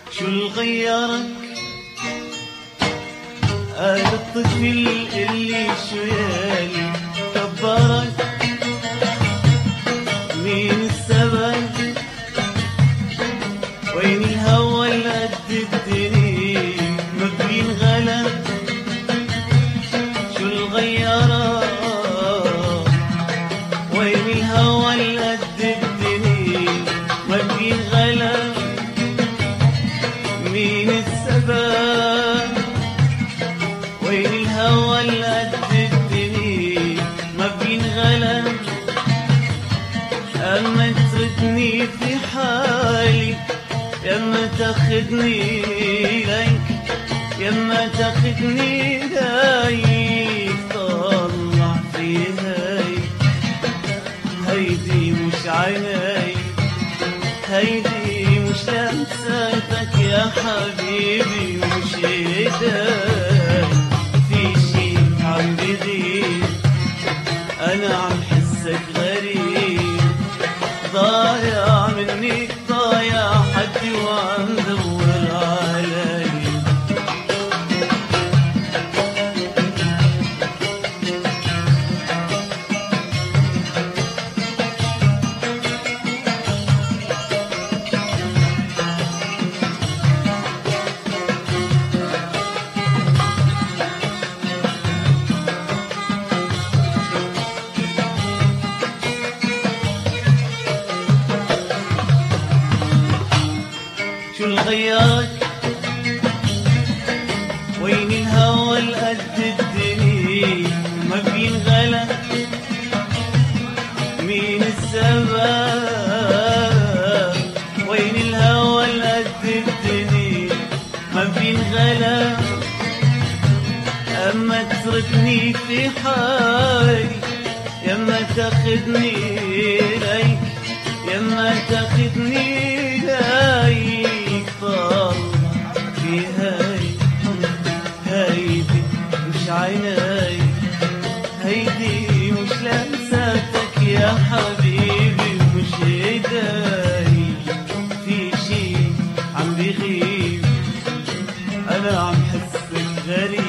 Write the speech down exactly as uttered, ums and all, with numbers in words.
شو الغيرك قال الطفل اللي شويالي كبرك مين السبب وين الهوى اللي قد الدنيا ما بينغلب شو الغيرك وين الهوى اللي قد الدنيا ما بينغلب مين السبب وين الهوى اللي قد الدنيا ما بينغلب أما تردني في حالي يما تاخدني ليك يما تاخدني ليك طلع في هاي هيدي مش عيني هيدي مش لمساتك يا حبيبي مش ايداي في شي عم بغيب انا عم حسك غريب ضايع مني ضايع حدي وعم دور علي شو الغيرك وين الهوى القد الدنيا ما بينغلب مين السبب وين الهوى القد الدنيا ما بينغلب اما تتركني في حالي يما تاخدني ليك يما تاخدني ليك طلع في هاي هيدي مش عيني هيدي مش لمساتك يا حبيبي مش ايداي في شي عم بيغيب انا عم حسك غريب